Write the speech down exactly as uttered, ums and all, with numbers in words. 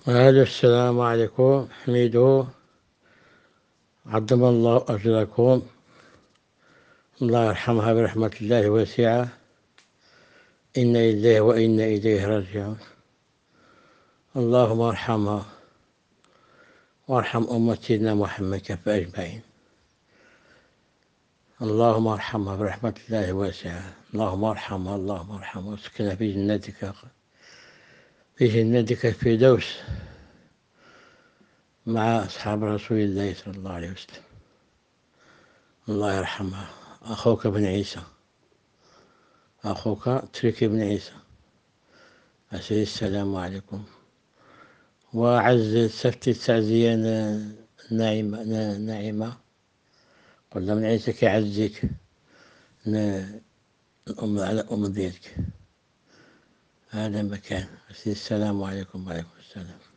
وهذا السلام عليكم حميدو، عظم الله أجركم، الله يرحمها برحمة الله الواسعة، إنا لله وإنا إليه راجعون. اللهم ارحمها وارحم أمة سيدنا محمد كافة أجمعين. اللهم ارحمها برحمة الله الواسعة، اللهم ارحمها اللهم ارحمها واسكنها في جنتك في جنتك الفردوس مع أصحاب رسول الله صلى الله عليه وسلم. الله يرحمها. أخوك ابن عيسى، أخوك تركي بن عيسى، أسأل السلام عليكم. وعز سفتي التعزية ناعمة ناعمة قلنا من عيسى كيعزيك الأم على أم ديالك. هذا مكان. أسأل السلام عليكم. وعليكم السلام.